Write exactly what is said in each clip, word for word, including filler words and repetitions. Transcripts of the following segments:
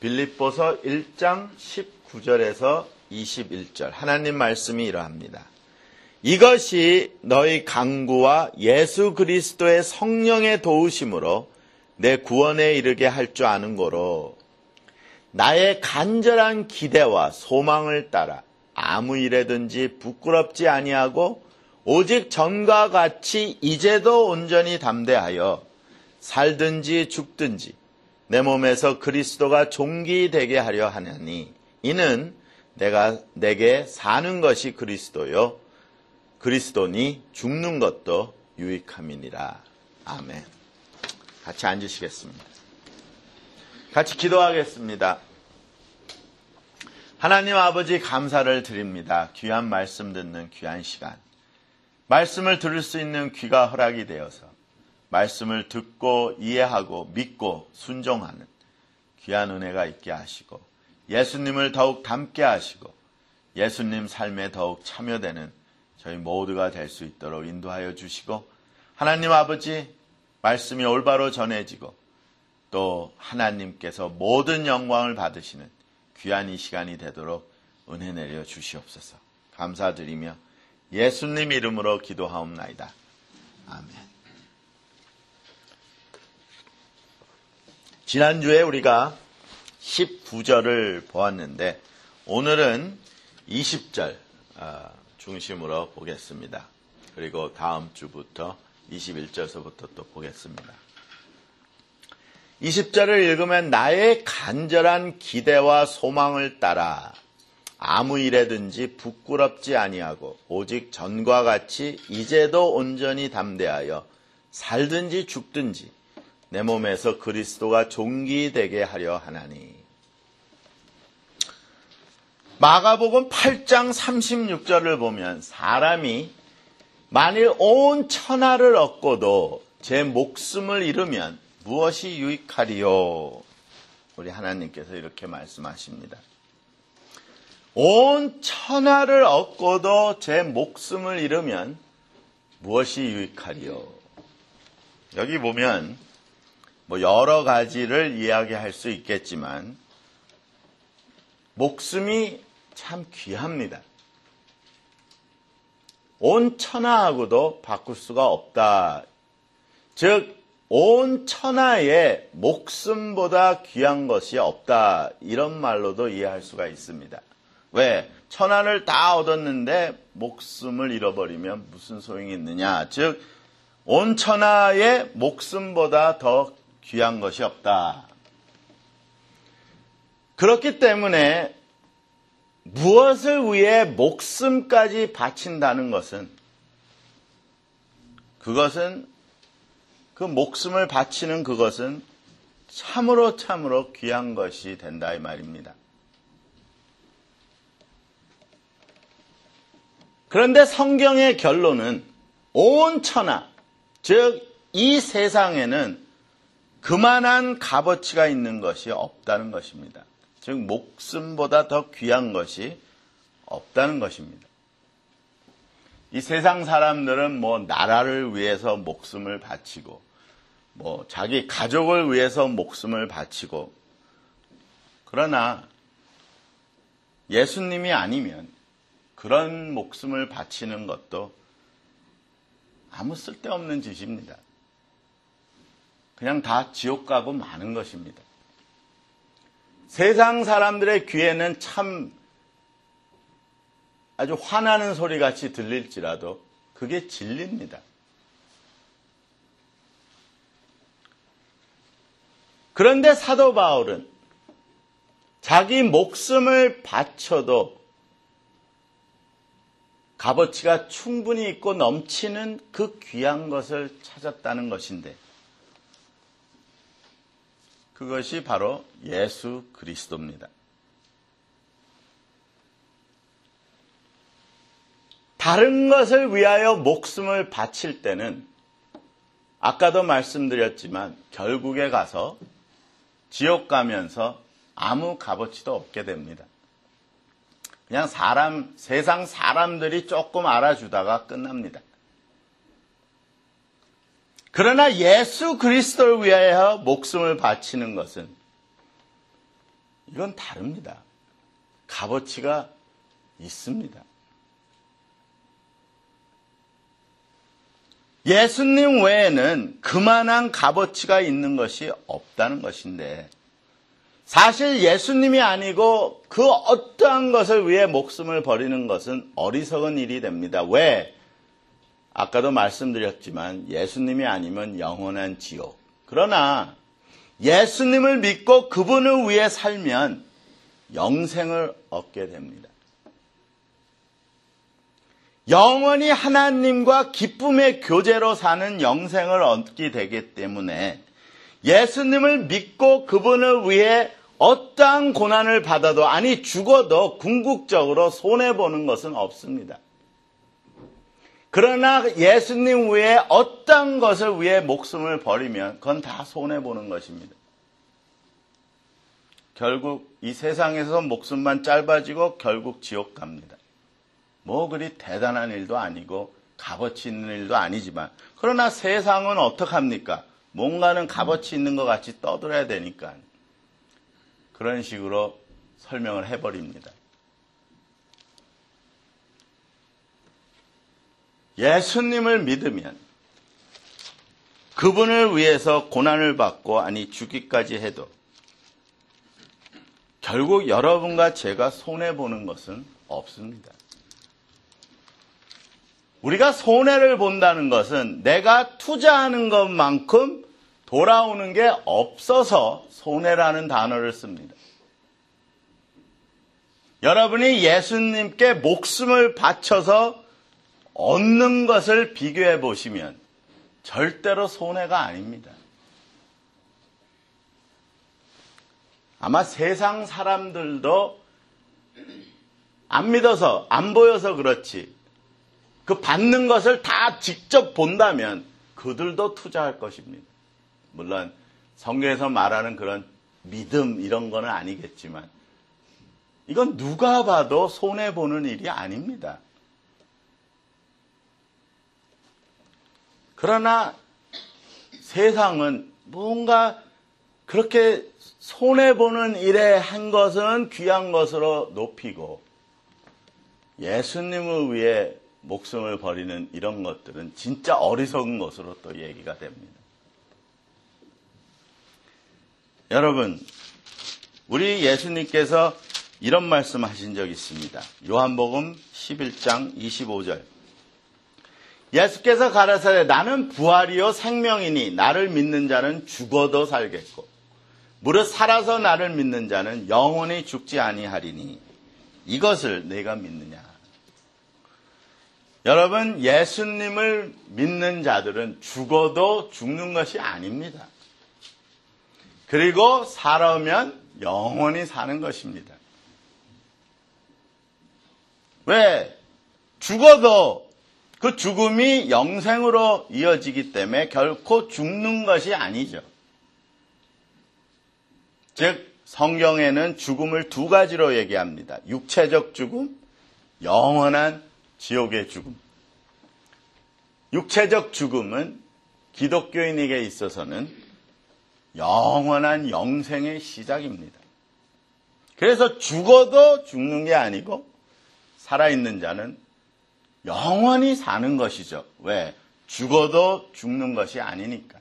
빌립보서 일 장 십구 절에서 이십일 절 하나님 말씀이 이러합니다. 이것이 너희 강구와 예수 그리스도의 성령의 도우심으로 내 구원에 이르게 할 줄 아는 거로 나의 간절한 기대와 소망을 따라 아무 일에든지 부끄럽지 아니하고 오직 전과 같이 이제도 온전히 담대하여 살든지 죽든지 내 몸에서 그리스도가 존귀되게 하려 하나니 이는 내가 내게 사는 것이 그리스도요 그리스도니 죽는 것도 유익함이니라. 아멘. 같이 앉으시겠습니다. 같이 기도하겠습니다. 하나님 아버지 감사를 드립니다. 귀한 말씀 듣는 귀한 시간. 말씀을 들을 수 있는 귀가 허락이 되어서 말씀을 듣고 이해하고 믿고 순종하는 귀한 은혜가 있게 하시고 예수님을 더욱 닮게 하시고 예수님 삶에 더욱 참여되는 저희 모두가 될 수 있도록 인도하여 주시고 하나님 아버지 말씀이 올바로 전해지고 또 하나님께서 모든 영광을 받으시는 귀한 이 시간이 되도록 은혜 내려 주시옵소서. 감사드리며 예수님 이름으로 기도하옵나이다. 아멘. 지난주에 우리가 십구 절을 보았는데 오늘은 이십 절 중심으로 보겠습니다. 그리고 다음 주부터 이십일 절서부터 또 보겠습니다. 이십 절을 읽으면 나의 간절한 기대와 소망을 따라 아무 일에든지 부끄럽지 아니하고 오직 전과 같이 이제도 온전히 담대하여 살든지 죽든지 내 몸에서 그리스도가 존귀되게 하려 하나니. 마가복음 팔 장 삼십육 절을 보면 사람이 만일 온 천하를 얻고도 제 목숨을 잃으면 무엇이 유익하리요? 우리 하나님께서 이렇게 말씀하십니다. 온 천하를 얻고도 제 목숨을 잃으면 무엇이 유익하리요? 여기 보면 뭐 여러 가지를 이야기할 수 있겠지만 목숨이 참 귀합니다. 온 천하하고도 바꿀 수가 없다. 즉 온 천하에 목숨보다 귀한 것이 없다. 이런 말로도 이해할 수가 있습니다. 왜? 천하를 다 얻었는데 목숨을 잃어버리면 무슨 소용이 있느냐. 즉 온 천하에 목숨보다 더 귀한 것이 없다. 그렇기 때문에 무엇을 위해 목숨까지 바친다는 것은 그것은 그 목숨을 바치는 그것은 참으로 참으로 귀한 것이 된다 이 말입니다. 그런데 성경의 결론은 온 천하, 즉 이 세상에는 그만한 값어치가 있는 것이 없다는 것입니다. 즉 목숨보다 더 귀한 것이 없다는 것입니다. 이 세상 사람들은 뭐 나라를 위해서 목숨을 바치고 뭐 자기 가족을 위해서 목숨을 바치고 그러나 예수님이 아니면 그런 목숨을 바치는 것도 아무 쓸데없는 짓입니다. 그냥 다 지옥 가고 마는 것입니다. 세상 사람들의 귀에는 참 아주 화나는 소리같이 들릴지라도 그게 진리입니다. 그런데 사도 바울은 자기 목숨을 바쳐도 값어치가 충분히 있고 넘치는 그 귀한 것을 찾았다는 것인데 그것이 바로 예수 그리스도입니다. 다른 것을 위하여 목숨을 바칠 때는 아까도 말씀드렸지만 결국에 가서 지옥 가면서 아무 값어치도 없게 됩니다. 그냥 사람, 세상 사람들이 조금 알아주다가 끝납니다. 그러나 예수 그리스도를 위하여 목숨을 바치는 것은 이건 다릅니다. 값어치가 있습니다. 예수님 외에는 그만한 값어치가 있는 것이 없다는 것인데, 사실 예수님이 아니고 그 어떠한 것을 위해 목숨을 버리는 것은 어리석은 일이 됩니다. 왜? 아까도 말씀드렸지만 예수님이 아니면 영원한 지옥. 그러나 예수님을 믿고 그분을 위해 살면 영생을 얻게 됩니다. 영원히 하나님과 기쁨의 교제로 사는 영생을 얻게 되기 때문에 예수님을 믿고 그분을 위해 어떠한 고난을 받아도, 아니 죽어도 궁극적으로 손해보는 것은 없습니다. 그러나 예수님 위해 어떠한 것을 위해 목숨을 버리면 그건 다 손해보는 것입니다. 결국 이 세상에서 목숨만 짧아지고 결국 지옥 갑니다. 뭐 그리 대단한 일도 아니고 값어치 있는 일도 아니지만, 그러나 세상은 어떡합니까? 뭔가는 값어치 있는 것 같이 떠들어야 되니까 그런 식으로 설명을 해버립니다. 예수님을 믿으면 그분을 위해서 고난을 받고, 아니 죽기까지 해도 결국 여러분과 제가 손해보는 것은 없습니다. 우리가 손해를 본다는 것은 내가 투자하는 것만큼 돌아오는 게 없어서 손해라는 단어를 씁니다. 여러분이 예수님께 목숨을 바쳐서 얻는 것을 비교해 보시면 절대로 손해가 아닙니다. 아마 세상 사람들도 안 믿어서, 안 보여서 그렇지, 그 받는 것을 다 직접 본다면 그들도 투자할 것입니다. 물론 성경에서 말하는 그런 믿음 이런 거는 아니겠지만 이건 누가 봐도 손해보는 일이 아닙니다. 그러나 세상은 뭔가 그렇게 손해보는 일에 한 것은 귀한 것으로 높이고 예수님을 위해 목숨을 버리는 이런 것들은 진짜 어리석은 것으로 또 얘기가 됩니다. 여러분, 우리 예수님께서 이런 말씀 하신 적 있습니다. 요한복음 십일 장 이십오 절. 예수께서 가라사대 나는 부활이요 생명이니 나를 믿는 자는 죽어도 살겠고 무릇 살아서 나를 믿는 자는 영원히 죽지 아니하리니 이것을 내가 믿느냐. 여러분, 예수님을 믿는 자들은 죽어도 죽는 것이 아닙니다. 그리고 살아오면 영원히 사는 것입니다. 왜? 죽어도 그 죽음이 영생으로 이어지기 때문에 결코 죽는 것이 아니죠. 즉 성경에는 죽음을 두 가지로 얘기합니다. 육체적 죽음, 영원한 지옥의 죽음. 육체적 죽음은 기독교인에게 있어서는 영원한 영생의 시작입니다. 그래서 죽어도 죽는 게 아니고 살아있는 자는 영원히 사는 것이죠. 왜? 죽어도 죽는 것이 아니니까.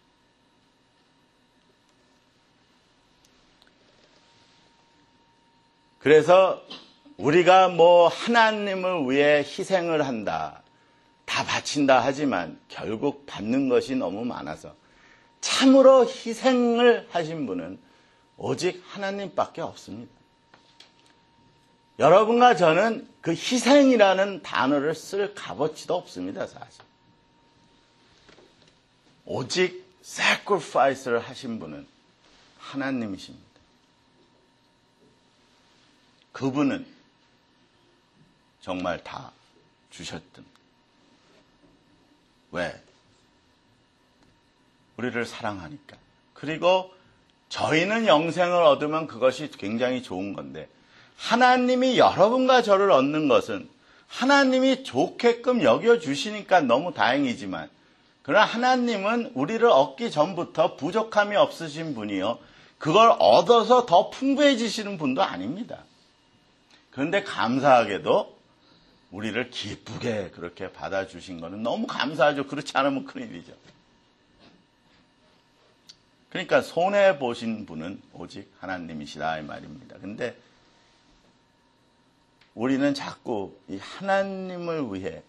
그래서 우리가 뭐 하나님을 위해 희생을 한다, 다 바친다 하지만 결국 받는 것이 너무 많아서 참으로 희생을 하신 분은 오직 하나님밖에 없습니다. 여러분과 저는 그 희생이라는 단어를 쓸 값어치도 없습니다, 사실. 오직 sacrifice를 하신 분은 하나님이십니다. 그분은 정말 다 주셨던. 왜? 우리를 사랑하니까. 그리고 저희는 영생을 얻으면 그것이 굉장히 좋은 건데 하나님이 여러분과 저를 얻는 것은 하나님이 좋게끔 여겨주시니까 너무 다행이지만 그러나 하나님은 우리를 얻기 전부터 부족함이 없으신 분이요 그걸 얻어서 더 풍부해지시는 분도 아닙니다. 그런데 감사하게도 우리를 기쁘게 그렇게 받아주신 거는 너무 감사하죠. 그렇지 않으면 큰일이죠. 그러니까 손해보신 분은 오직 하나님이시다 이 말입니다. 근데 우리는 자꾸 이 하나님을 위해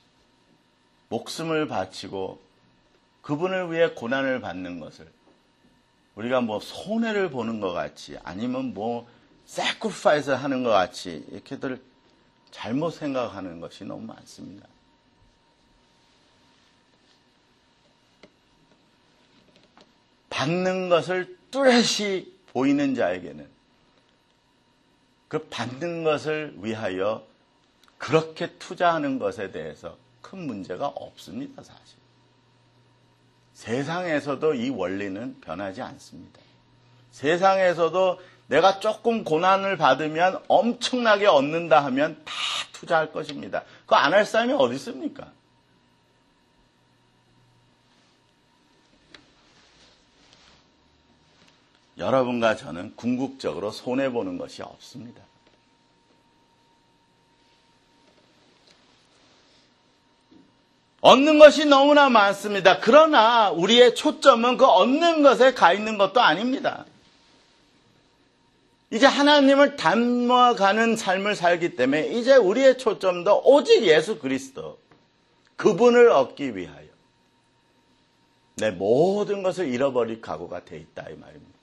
목숨을 바치고 그분을 위해 고난을 받는 것을 우리가 뭐 손해를 보는 것 같이 아니면 뭐 sacrifice 하는 것 같이 이렇게들 잘못 생각하는 것이 너무 많습니다. 받는 것을 뚜렷이 보이는 자에게는 그 받는 것을 위하여 그렇게 투자하는 것에 대해서 큰 문제가 없습니다, 사실. 세상에서도 이 원리는 변하지 않습니다. 세상에서도 내가 조금 고난을 받으면 엄청나게 얻는다 하면 다 투자할 것입니다. 그거 안 할 사람이 어디 있습니까? 여러분과 저는 궁극적으로 손해보는 것이 없습니다. 얻는 것이 너무나 많습니다. 그러나 우리의 초점은 그 얻는 것에 가 있는 것도 아닙니다. 이제 하나님을 닮아가는 삶을 살기 때문에 이제 우리의 초점도 오직 예수 그리스도, 그분을 얻기 위하여 내 모든 것을 잃어버릴 각오가 돼 있다 이 말입니다.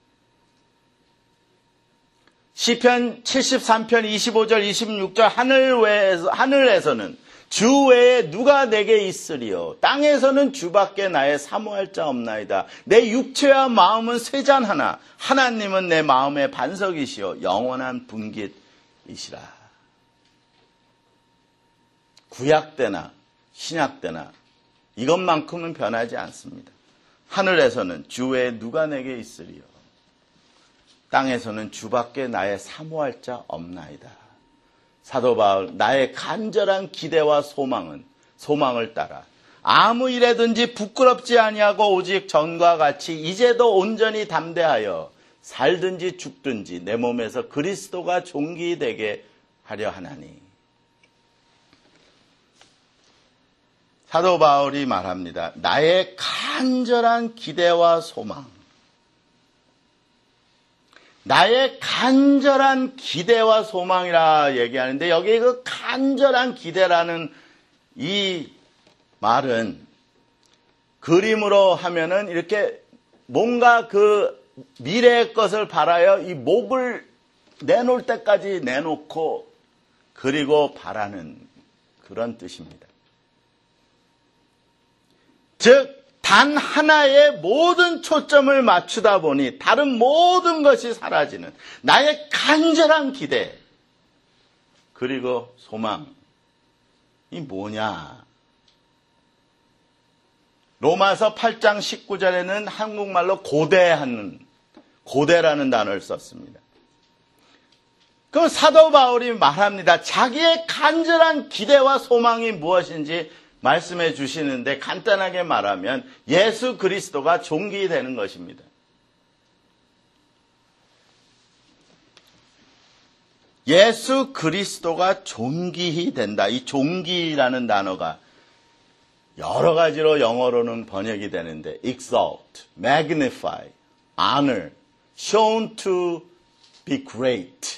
시편 칠십삼 편 이십오 절 이십육 절 하늘 외에서, 하늘에서는 주 외에 누가 내게 있으리요? 땅에서는 주밖에 나의 사모할 자 없나이다. 내 육체와 마음은 쇠잔하나 하나님은 내 마음의 반석이시요 영원한 분깃이시라. 구약 때나 신약 때나 이것만큼은 변하지 않습니다. 하늘에서는 주 외에 누가 내게 있으리요? 땅에서는 주밖에 나의 사모할 자 없나이다. 사도 바울, 나의 간절한 기대와 소망은 소망을 따라 아무 일에든지 부끄럽지 아니하고 오직 전과 같이 이제도 온전히 담대하여 살든지 죽든지 내 몸에서 그리스도가 존귀되게 하려 하나니. 사도 바울이 말합니다. 나의 간절한 기대와 소망. 나의 간절한 기대와 소망이라 얘기하는데 여기 그 간절한 기대라는 이 말은 그림으로 하면은 이렇게 뭔가 그 미래의 것을 바라여 이 목을 내놓을 때까지 내놓고 그리고 바라는 그런 뜻입니다. 즉 단 하나의 모든 초점을 맞추다 보니 다른 모든 것이 사라지는 나의 간절한 기대 그리고 소망이 뭐냐? 로마서 팔 장 십구 절에는 한국말로 고대하는 고대라는 단어를 썼습니다. 그럼 사도 바울이 말합니다. 자기의 간절한 기대와 소망이 무엇인지 말씀해 주시는데 간단하게 말하면 예수 그리스도가 존귀되는 것입니다. 예수 그리스도가 존귀히 된다. 이 존귀라는 단어가 여러 가지로 영어로는 번역이 되는데 exalt, magnify, honor, shown to be great.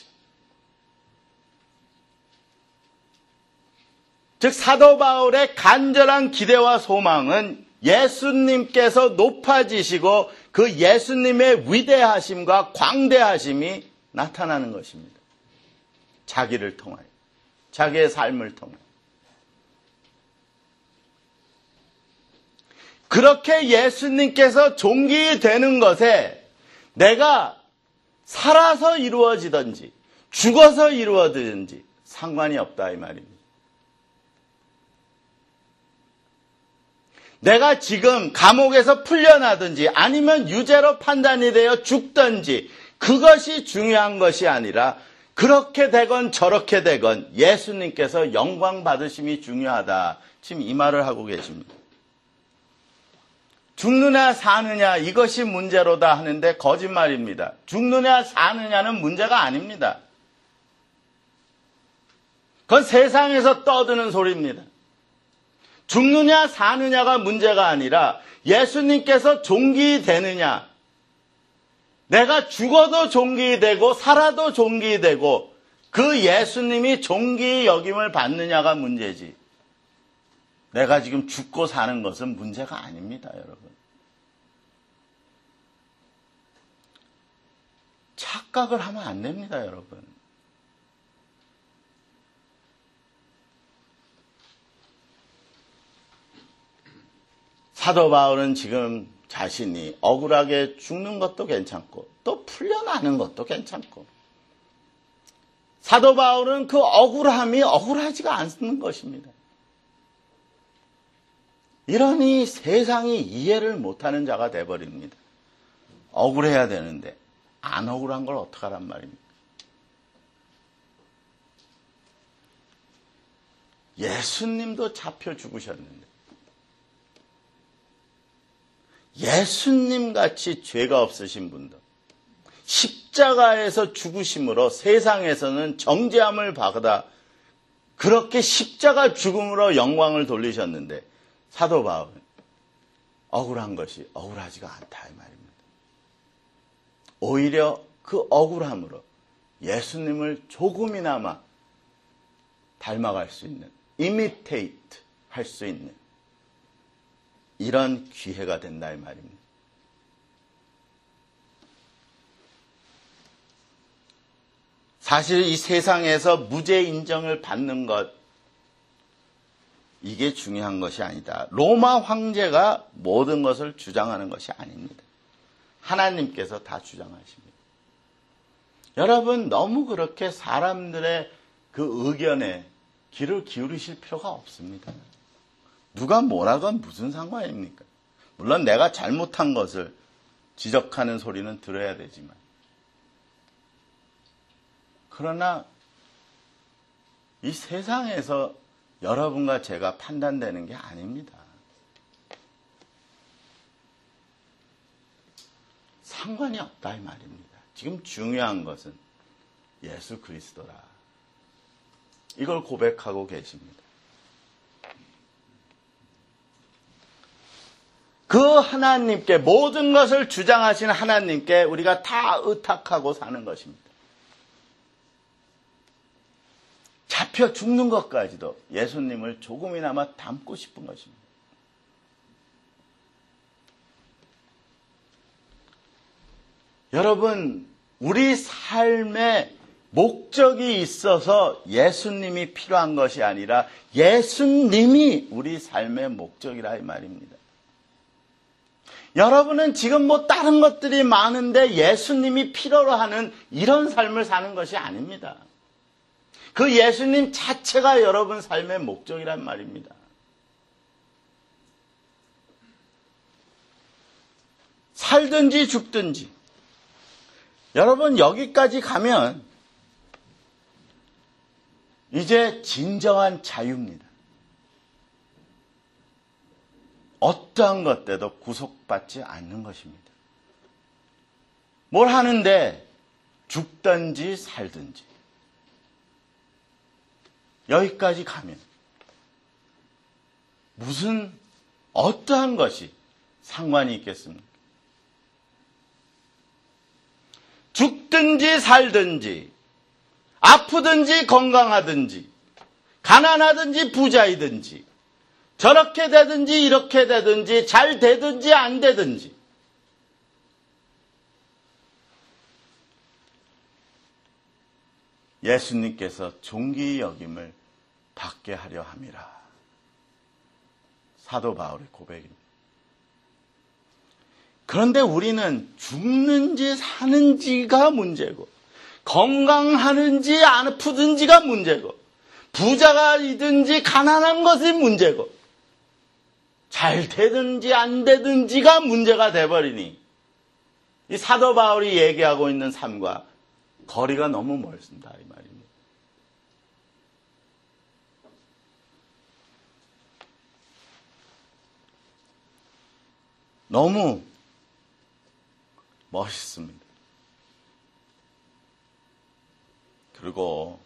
즉 사도 바울의 간절한 기대와 소망은 예수님께서 높아지시고 그 예수님의 위대하심과 광대하심이 나타나는 것입니다. 자기를 통하여, 자기의 삶을 통하여. 그렇게 예수님께서 존귀되는 것에 내가 살아서 이루어지든지 죽어서 이루어지든지 상관이 없다 이 말입니다. 내가 지금 감옥에서 풀려나든지 아니면 유죄로 판단이 되어 죽든지 그것이 중요한 것이 아니라 그렇게 되건 저렇게 되건 예수님께서 영광 받으심이 중요하다. 지금 이 말을 하고 계십니다. 죽느냐 사느냐 이것이 문제로다 하는데 거짓말입니다. 죽느냐 사느냐는 문제가 아닙니다. 그건 세상에서 떠드는 소리입니다. 죽느냐 사느냐가 문제가 아니라 예수님께서 존귀되느냐, 내가 죽어도 존귀되고 살아도 존귀되고 그 예수님이 존귀 여김을 받느냐가 문제지, 내가 지금 죽고 사는 것은 문제가 아닙니다, 여러분. 착각을 하면 안 됩니다, 여러분. 사도 바울은 지금 자신이 억울하게 죽는 것도 괜찮고 또 풀려나는 것도 괜찮고, 사도 바울은 그 억울함이 억울하지가 않는 것입니다. 이러니 세상이 이해를 못하는 자가 돼버립니다. 억울해야 되는데 안 억울한 걸 어떡하란 말입니까? 예수님도 잡혀 죽으셨는데, 예수님같이 죄가 없으신 분도 십자가에서 죽으심으로 세상에서는 정죄함을 받아 그렇게 십자가 죽음으로 영광을 돌리셨는데, 사도 바울은 억울한 것이 억울하지가 않다 이 말입니다. 오히려 그 억울함으로 예수님을 조금이나마 닮아갈 수 있는, imitate 할 수 있는 이런 기회가 된다 이 말입니다. 사실 이 세상에서 무죄 인정을 받는 것, 이게 중요한 것이 아니다. 로마 황제가 모든 것을 주장하는 것이 아닙니다. 하나님께서 다 주장하십니다. 여러분, 너무 그렇게 사람들의 그 의견에 귀를 기울이실 필요가 없습니다. 누가 뭐라건 무슨 상관입니까? 물론 내가 잘못한 것을 지적하는 소리는 들어야 되지만, 그러나 이 세상에서 여러분과 제가 판단되는 게 아닙니다. 상관이 없다 이 말입니다. 지금 중요한 것은 예수 그리스도라, 이걸 고백하고 계십니다. 그 하나님께, 모든 것을 주장하신 하나님께 우리가 다 의탁하고 사는 것입니다. 잡혀 죽는 것까지도 예수님을 조금이나마 닮고 싶은 것입니다. 여러분, 우리 삶에 목적이 있어서 예수님이 필요한 것이 아니라 예수님이 우리 삶의 목적이라 이 말입니다. 여러분은 지금 뭐 다른 것들이 많은데 예수님이 필요로 하는 이런 삶을 사는 것이 아닙니다. 그 예수님 자체가 여러분 삶의 목적이란 말입니다. 살든지 죽든지, 여러분 여기까지 가면 이제 진정한 자유입니다. 어떠한 것 때도 구속받지 않는 것입니다. 뭘 하는데 죽든지 살든지, 여기까지 가면 무슨 어떠한 것이 상관이 있겠습니까? 죽든지 살든지, 아프든지 건강하든지, 가난하든지 부자이든지, 저렇게 되든지 이렇게 되든지, 잘 되든지 안 되든지, 예수님께서 존귀 여김을 받게 하려 함이라. 사도 바울의 고백입니다. 그런데 우리는 죽는지 사는지가 문제고, 건강하는지 아프든지가 문제고, 부자가이든지 가난한 것이 문제고, 잘 되든지 안 되든지가 문제가 돼버리니 이 사도 바울이 얘기하고 있는 삶과 거리가 너무 멀습니다 이 말입니다. 너무 멋있습니다. 그리고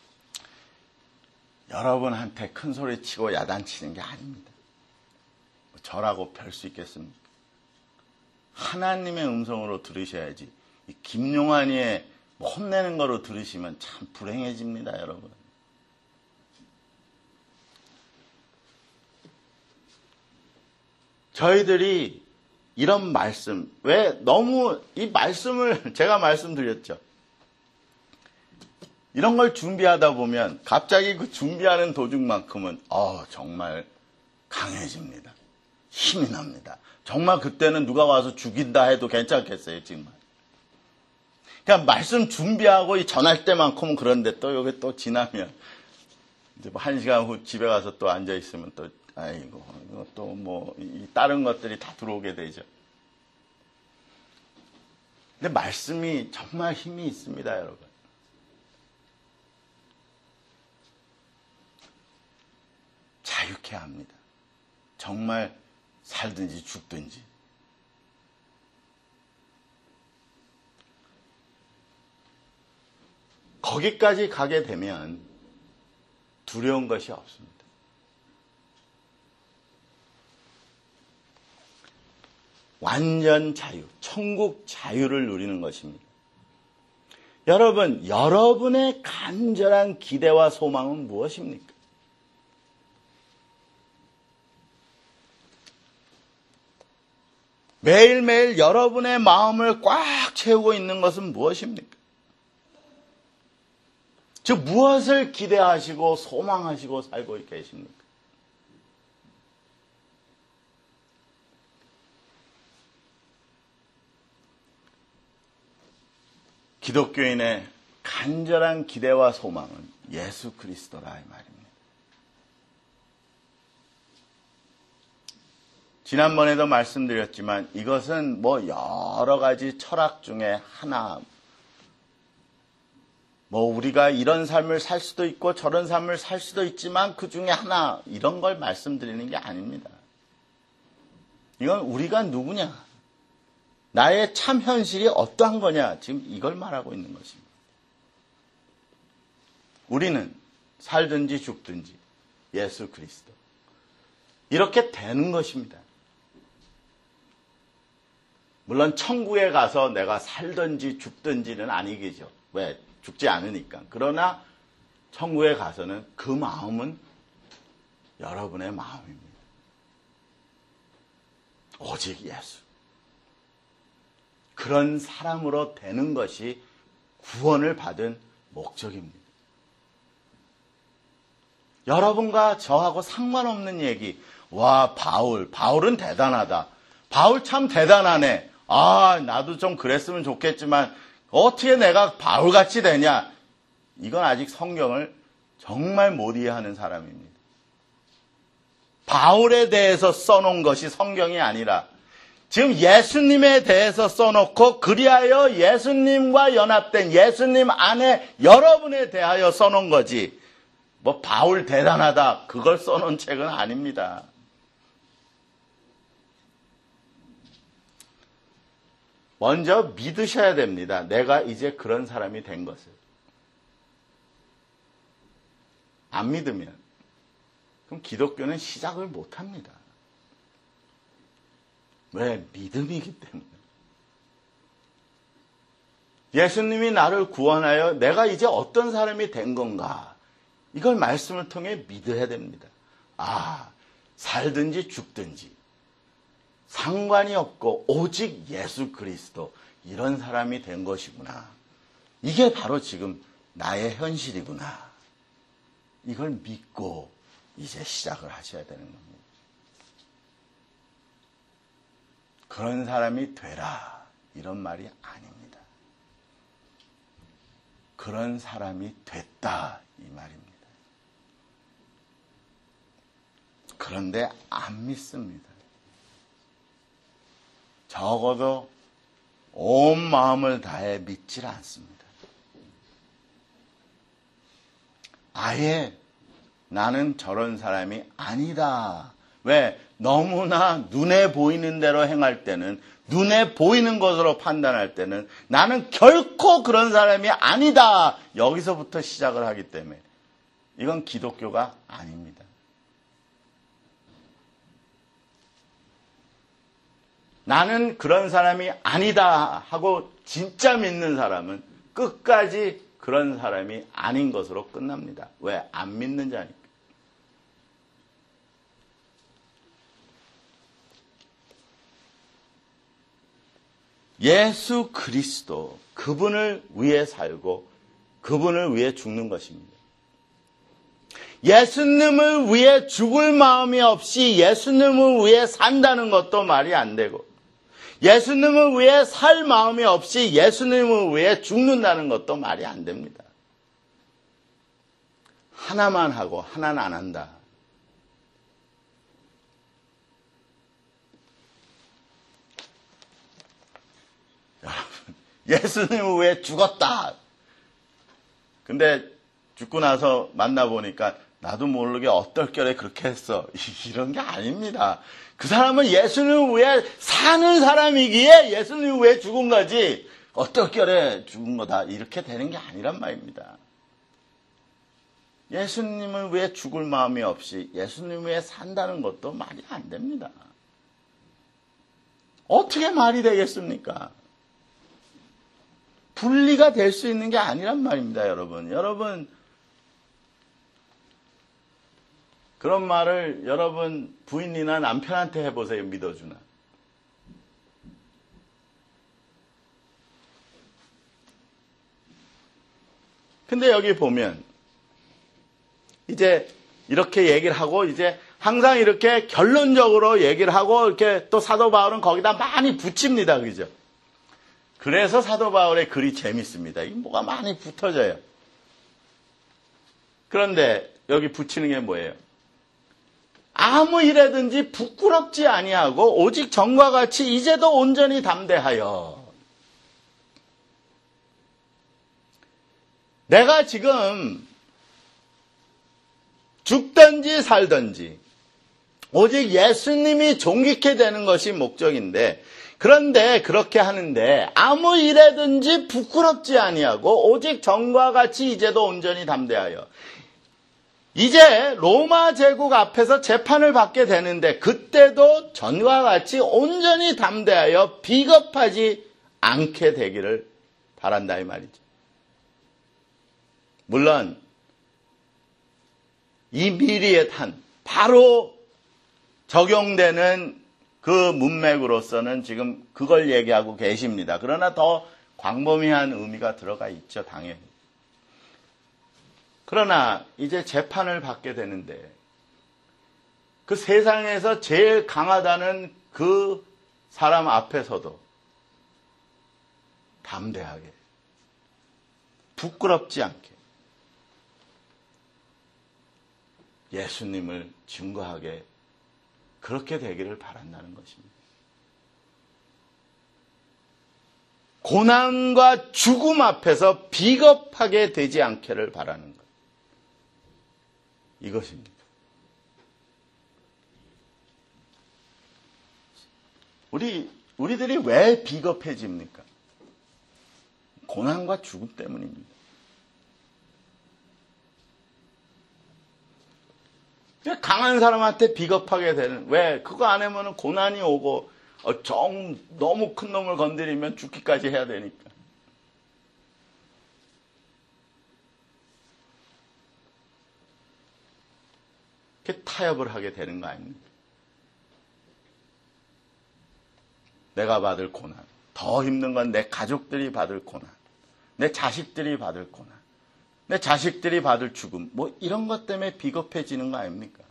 여러분한테 큰 소리 치고 야단치는 게 아닙니다. 저라고 별 수 있겠습니까? 하나님의 음성으로 들으셔야지. 이 김용환이의 혼내는 거로 들으시면 참 불행해집니다, 여러분. 저희들이 이런 말씀, 왜 너무 이 말씀을 제가 말씀드렸죠. 이런 걸 준비하다 보면 갑자기 그 준비하는 도중만큼은 어, 정말 강해집니다. 힘이 납니다. 정말 그때는 누가 와서 죽인다 해도 괜찮겠어요, 정말. 그냥 말씀 준비하고 이 전할 때만큼은 그런데 또 여기 또 지나면 이제 뭐 한 시간 후 집에 가서 또 앉아 있으면 또 아이고 이거 또 뭐 다른 것들이 다 들어오게 되죠. 근데 말씀이 정말 힘이 있습니다, 여러분. 자유케 합니다. 정말 살든지 죽든지. 거기까지 가게 되면 두려운 것이 없습니다. 완전 자유, 천국 자유를 누리는 것입니다. 여러분, 여러분의 간절한 기대와 소망은 무엇입니까? 매일매일 여러분의 마음을 꽉 채우고 있는 것은 무엇입니까? 즉 무엇을 기대하시고 소망하시고 살고 계십니까? 기독교인의 간절한 기대와 소망은 예수 그리스도라 이 말입니다. 지난번에도 말씀드렸지만 이것은 뭐 여러 가지 철학 중에 하나, 뭐 우리가 이런 삶을 살 수도 있고 저런 삶을 살 수도 있지만 그 중에 하나, 이런 걸 말씀드리는 게 아닙니다. 이건 우리가 누구냐, 나의 참 현실이 어떠한 거냐, 지금 이걸 말하고 있는 것입니다. 우리는 살든지 죽든지 예수 그리스도, 이렇게 되는 것입니다. 물론 천국에 가서 내가 살든지 죽든지는 아니겠죠. 왜? 죽지 않으니까. 그러나 천국에 가서는 그 마음은 여러분의 마음입니다. 오직 예수. 그런 사람으로 되는 것이 구원을 받은 목적입니다. 여러분과 저하고 상관없는 얘기. 와, 바울. 바울은 대단하다. 바울 참 대단하네. 아, 나도 좀 그랬으면 좋겠지만 어떻게 내가 바울같이 되냐? 이건 아직 성경을 정말 못 이해하는 사람입니다. 바울에 대해서 써놓은 것이 성경이 아니라 지금 예수님에 대해서 써놓고 그리하여 예수님과 연합된 예수님 안에 여러분에 대하여 써놓은 거지. 뭐 바울 대단하다 그걸 써놓은 책은 아닙니다. 먼저 믿으셔야 됩니다. 내가 이제 그런 사람이 된 것을. 안 믿으면 그럼 기독교는 시작을 못합니다. 왜? 믿음이기 때문에. 예수님이 나를 구원하여 내가 이제 어떤 사람이 된 건가, 이걸 말씀을 통해 믿어야 됩니다. 아, 살든지 죽든지 상관이 없고 오직 예수 그리스도, 이런 사람이 된 것이구나. 이게 바로 지금 나의 현실이구나. 이걸 믿고 이제 시작을 하셔야 되는 겁니다. 그런 사람이 되라, 이런 말이 아닙니다. 그런 사람이 됐다, 이 말입니다. 그런데 안 믿습니다. 적어도 온 마음을 다해 믿질 않습니다. 아예 나는 저런 사람이 아니다, 왜? 너무나 눈에 보이는 대로 행할 때는, 눈에 보이는 것으로 판단할 때는 나는 결코 그런 사람이 아니다. 여기서부터 시작을 하기 때문에 이건 기독교가 아닙니다. 나는 그런 사람이 아니다 하고 진짜 믿는 사람은 끝까지 그런 사람이 아닌 것으로 끝납니다. 왜? 안 믿는 자니까. 예수 그리스도, 그분을 위해 살고 그분을 위해 죽는 것입니다. 예수님을 위해 죽을 마음이 없이 예수님을 위해 산다는 것도 말이 안 되고, 예수님을 위해 살 마음이 없이 예수님을 위해 죽는다는 것도 말이 안 됩니다. 하나만 하고 하나는 안 한다. 여러분, 예수님을 위해 죽었다. 근데 죽고 나서 만나보니까 나도 모르게 어떨결에 그렇게 했어. 이런 게 아닙니다. 그 사람은 예수님을 위해 사는 사람이기에 예수님을 위해 죽은 거지 어떨결에 죽은 거다 이렇게 되는 게 아니란 말입니다. 예수님을 위해 죽을 마음이 없이 예수님을 위해 산다는 것도 말이 안 됩니다. 어떻게 말이 되겠습니까? 분리가 될 수 있는 게 아니란 말입니다, 여러분. 여러분, 그런 말을 여러분 부인이나 남편한테 해보세요. 믿어주나. 근데 여기 보면 이제 이렇게 얘기를 하고 이제 항상 이렇게 결론적으로 얘기를 하고 이렇게 또 사도 바울은 거기다 많이 붙입니다. 그죠? 그래서 사도 바울의 글이 재밌습니다. 이게 뭐가 많이 붙어져요. 그런데 여기 붙이는 게 뭐예요? 아무 일에든지 부끄럽지 아니하고 오직 전과 같이 이제도 온전히 담대하여. 내가 지금 죽든지 살든지 오직 예수님이 존귀케 되는 것이 목적인데, 그런데 그렇게 하는데 아무 일에든지 부끄럽지 아니하고 오직 전과 같이 이제도 온전히 담대하여. 이제 로마 제국 앞에서 재판을 받게 되는데 그때도 전과 같이 온전히 담대하여 비겁하지 않게 되기를 바란다 이 말이죠. 물론 이 미리의 탄, 바로 적용되는 그 문맥으로서는 지금 그걸 얘기하고 계십니다. 그러나 더 광범위한 의미가 들어가 있죠, 당연히. 그러나 이제 재판을 받게 되는데 그 세상에서 제일 강하다는 그 사람 앞에서도 담대하게, 부끄럽지 않게 예수님을 증거하게 그렇게 되기를 바란다는 것입니다. 고난과 죽음 앞에서 비겁하게 되지 않기를 바라는 것. 이것입니다. 우리, 우리들이 왜 비겁해집니까? 고난과 죽음 때문입니다. 강한 사람한테 비겁하게 되는, 왜? 그거 안 하면 고난이 오고, 어, 정, 너무 큰 놈을 건드리면 죽기까지 해야 되니까. 이렇게 타협을 하게 되는 거 아닙니까? 내가 받을 고난, 더 힘든 건 내 가족들이 받을 고난, 내 자식들이 받을 고난, 내 자식들이 받을 죽음, 뭐 이런 것 때문에 비겁해지는 거 아닙니까?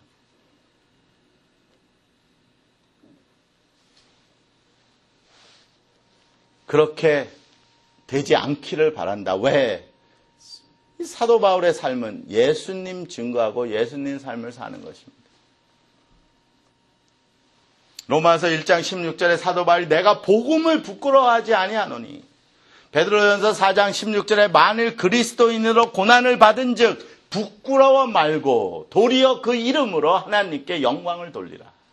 그렇게 되지 않기를 바란다. 왜? 이 사도 바울의 삶은 예수님 증거하고 예수님 삶을 사는 것입니다. 로마서 일 장 십육 절에 사도 바울이 내가 복음을 부끄러워하지 아니하노니, 베드로전서 사 장 십육 절에 만일 그리스도인으로 고난을 받은즉 부끄러워 말고 도리어 그 이름으로 하나님께 영광을 돌리라.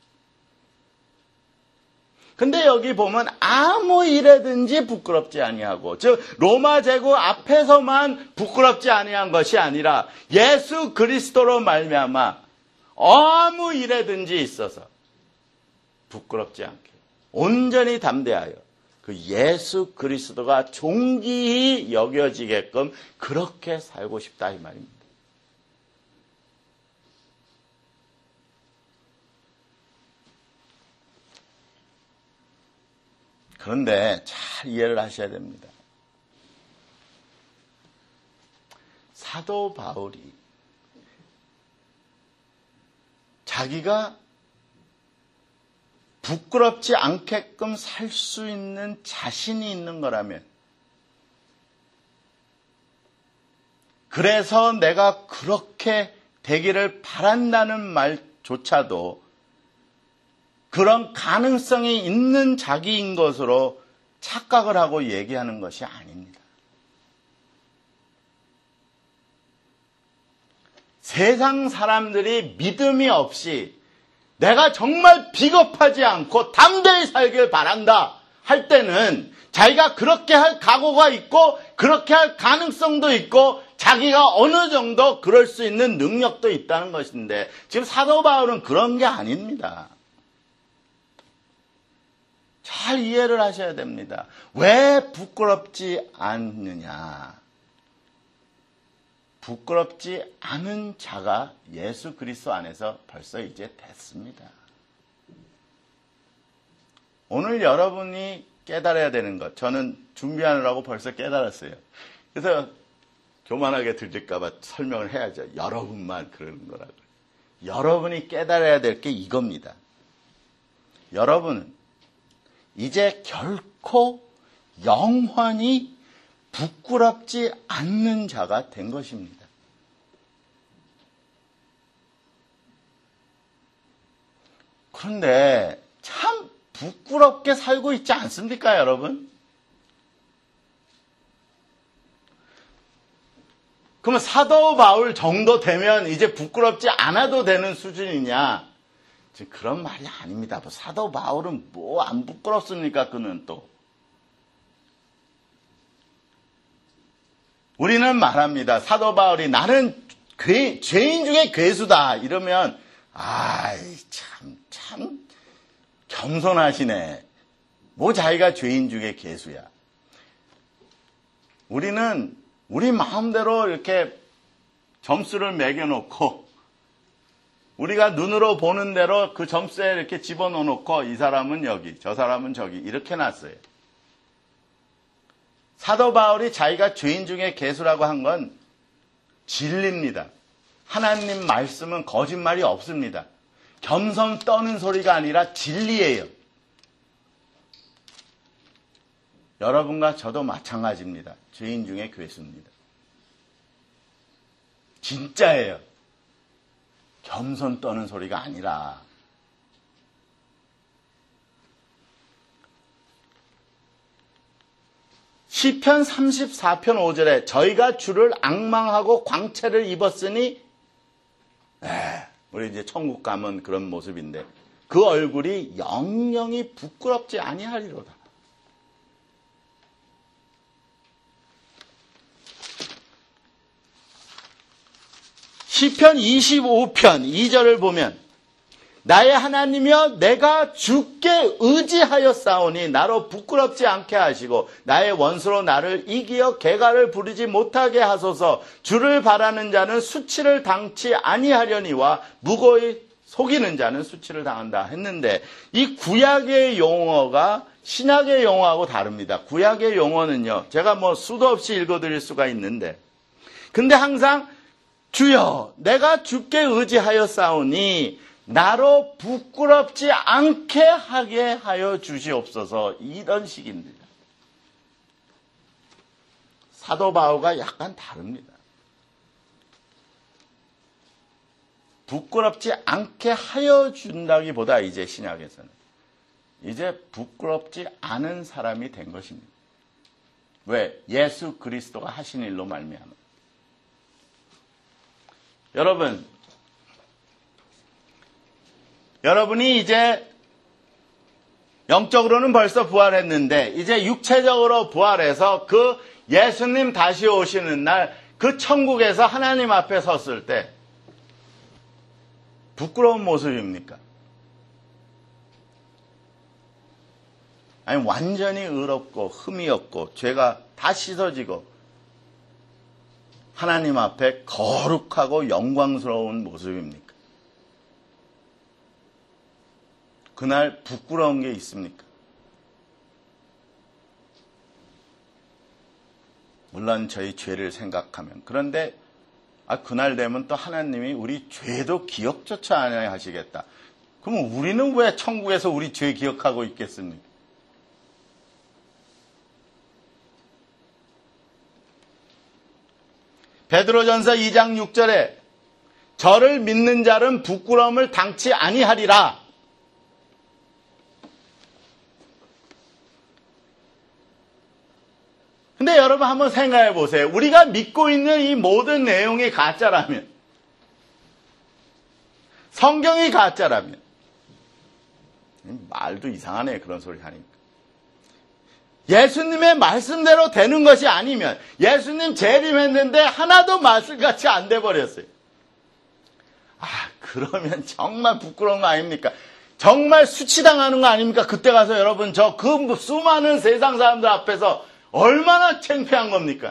근데 여기 보면 아무 일에든지 부끄럽지 아니하고, 즉 로마 제국 앞에서만 부끄럽지 아니한 것이 아니라 예수 그리스도로 말미암아 아무 일에든지 있어서 부끄럽지 않게 온전히 담대하여 그 예수 그리스도가 존귀히 여겨지게끔 그렇게 살고 싶다 이 말입니다. 그런데 잘 이해를 하셔야 됩니다. 사도 바울이 자기가 부끄럽지 않게끔 살 수 있는 자신이 있는 거라면, 그래서 내가 그렇게 되기를 바란다는 말조차도 그런 가능성이 있는 자기인 것으로 착각을 하고 얘기하는 것이 아닙니다. 세상 사람들이 믿음이 없이 내가 정말 비겁하지 않고 담대히 살길 바란다 할 때는 자기가 그렇게 할 각오가 있고 그렇게 할 가능성도 있고 자기가 어느 정도 그럴 수 있는 능력도 있다는 것인데, 지금 사도 바울은 그런 게 아닙니다. 잘 이해를 하셔야 됩니다. 왜 부끄럽지 않느냐? 부끄럽지 않은 자가 예수 그리스도 안에서 벌써 이제 됐습니다. 오늘 여러분이 깨달아야 되는 것, 저는 준비하느라고 벌써 깨달았어요. 그래서 교만하게 들릴까 봐 설명을 해야죠. 여러분만 그러는 거라고. 여러분이 깨달아야 될 게 이겁니다. 여러분은 이제 결코 영원히 부끄럽지 않는 자가 된 것입니다. 그런데 참 부끄럽게 살고 있지 않습니까, 여러분? 그러면 사도 바울 정도 되면 이제 부끄럽지 않아도 되는 수준이냐? 지금 그런 말이 아닙니다. 사도 바울은 뭐 안 부끄럽습니까, 그는 또. 우리는 말합니다. 사도 바울이 나는 괴, 죄인 중에 괴수다 이러면 아이 참, 참 겸손하시네. 뭐 자기가 죄인 중에 괴수야. 우리는 우리 마음대로 이렇게 점수를 매겨놓고 우리가 눈으로 보는 대로 그 점수에 이렇게 집어넣어놓고 이 사람은 여기, 저 사람은 저기 이렇게 놨어요. 사도 바울이 자기가 죄인 중에 괴수라고 한 건 진리입니다. 하나님 말씀은 거짓말이 없습니다. 겸손 떠는 소리가 아니라 진리예요. 여러분과 저도 마찬가지입니다. 죄인 중에 괴수입니다. 진짜예요. 겸손 떠는 소리가 아니라. 시편 삼십사 편 오 절에 저희가 주를 앙망하고 광채를 입었으니, 에, 우리 이제 천국 가면 그런 모습인데 그 얼굴이 영영이 부끄럽지 아니하리로다. 시편 이십오 편 이 절을 보면 나의 하나님이여 내가 주께 의지하여 싸우니 나로 부끄럽지 않게 하시고 나의 원수로 나를 이기어 개가를 부리지 못하게 하소서. 주를 바라는 자는 수치를 당치 아니하려니와 무고히 속이는 자는 수치를 당한다 했는데, 이 구약의 용어가 신약의 용어하고 다릅니다. 구약의 용어는요, 제가 뭐 수도 없이 읽어드릴 수가 있는데, 근데 항상 주여 내가 주께 의지하여 싸우니 나로 부끄럽지 않게 하게 하여 주시옵소서, 이런 식입니다. 사도 바울과 약간 다릅니다. 부끄럽지 않게 하여 준다기보다 이제 신약에서는 이제 부끄럽지 않은 사람이 된 것입니다. 왜? 예수 그리스도가 하신 일로 말미암아. 여러분, 여러분이 이제 영적으로는 벌써 부활했는데 이제 육체적으로 부활해서 그 예수님 다시 오시는 날 그 천국에서 하나님 앞에 섰을 때 부끄러운 모습입니까? 아니 완전히 의롭고 흠이 없고 죄가 다 씻어지고 하나님 앞에 거룩하고 영광스러운 모습입니까? 그날 부끄러운 게 있습니까? 물론 저희 죄를 생각하면. 그런데 아, 그날 되면 또 하나님이 우리 죄도 기억조차 안 하시겠다. 그럼 우리는 왜 천국에서 우리 죄 기억하고 있겠습니까? 베드로전서 이 장 육 절에 저를 믿는 자는 부끄러움을 당치 아니하리라. 근데 여러분 한번 생각해 보세요. 우리가 믿고 있는 이 모든 내용이 가짜라면, 성경이 가짜라면, 말도 이상하네 그런 소리 하니까. 예수님의 말씀대로 되는 것이 아니면 예수님 재림했는데 하나도 말씀같이 안 돼버렸어요. 아, 그러면 정말 부끄러운 거 아닙니까? 정말 수치당하는 거 아닙니까? 그때 가서 여러분 저 그 수많은 세상 사람들 앞에서 얼마나 창피한 겁니까?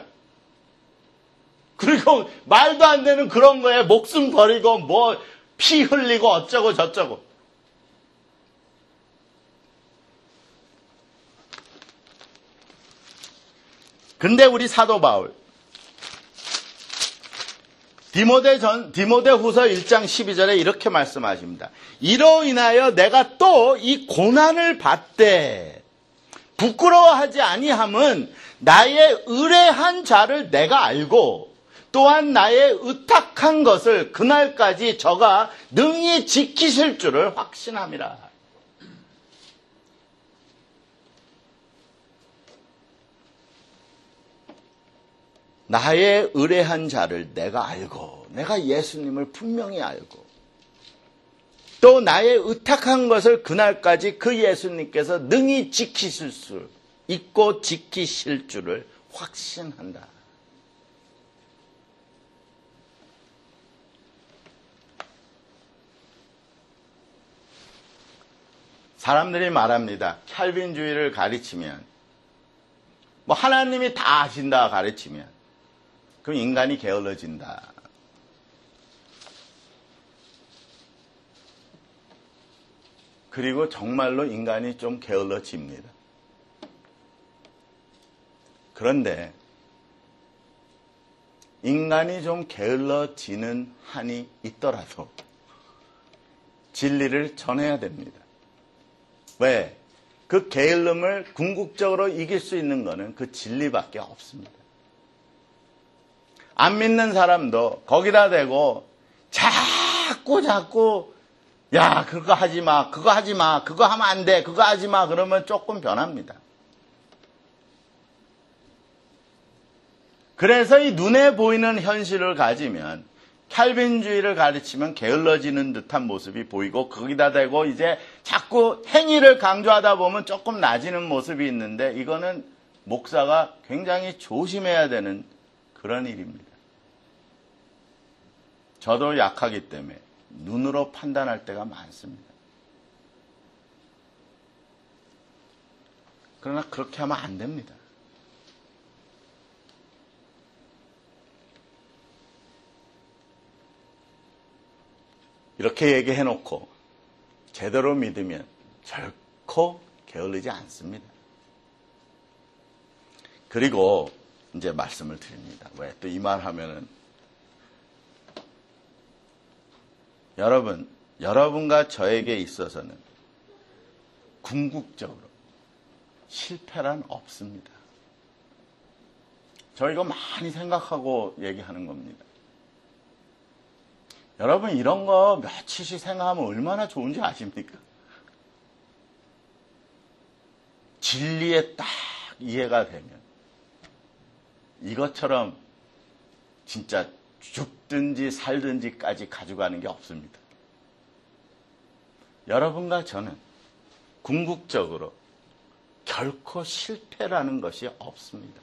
그리고 말도 안 되는 그런 거에 목숨 버리고 뭐 피 흘리고 어쩌고 저쩌고. 근데 우리 사도 바울 디모데 전 디모데 후서 일 장 십이 절에 이렇게 말씀하십니다. 이로 인하여 내가 또 이 고난을 받되 부끄러워하지 아니함은 나의 의뢰한 자를 내가 알고 또한 나의 의탁한 것을 그날까지 저가 능히 지키실 줄을 확신함이라. 나의 의뢰한 자를 내가 알고, 내가 예수님을 분명히 알고, 또 나의 의탁한 것을 그날까지 그 예수님께서 능히 지키실 수 있고 지키실 줄을 확신한다. 사람들이 말합니다. 캘빈주의를 가르치면, 뭐 하나님이 다 아신다 가르치면 그럼 인간이 게을러진다. 그리고 정말로 인간이 좀 게을러집니다. 그런데 인간이 좀 게을러지는 한이 있더라도 진리를 전해야 됩니다. 왜? 그 게을름을 궁극적으로 이길 수 있는 것은 그 진리밖에 없습니다. 안 믿는 사람도 거기다 대고 자꾸 자꾸 야 그거 하지 마, 그거 하지 마, 그거 하면 안 돼, 그거 하지 마 그러면 조금 변합니다. 그래서 이 눈에 보이는 현실을 가지면 캘빈주의를 가르치면 게을러지는 듯한 모습이 보이고 거기다 대고 이제 자꾸 행위를 강조하다 보면 조금 나아지는 모습이 있는데 이거는 목사가 굉장히 조심해야 되는 그런 일입니다. 저도 약하기 때문에 눈으로 판단할 때가 많습니다. 그러나 그렇게 하면 안 됩니다. 이렇게 얘기해놓고 제대로 믿으면 결코 게을르지 않습니다. 그리고 이제 말씀을 드립니다. 왜 또 이 말 하면은 여러분, 여러분과 저에게 있어서는 궁극적으로 실패란 없습니다. 저 이거 많이 생각하고 얘기하는 겁니다. 여러분 이런 거 며칠씩 생각하면 얼마나 좋은지 아십니까? 진리에 딱 이해가 되면 이것처럼 진짜 죽든지 살든지까지 가져가는 게 없습니다. 여러분과 저는 궁극적으로 결코 실패라는 것이 없습니다.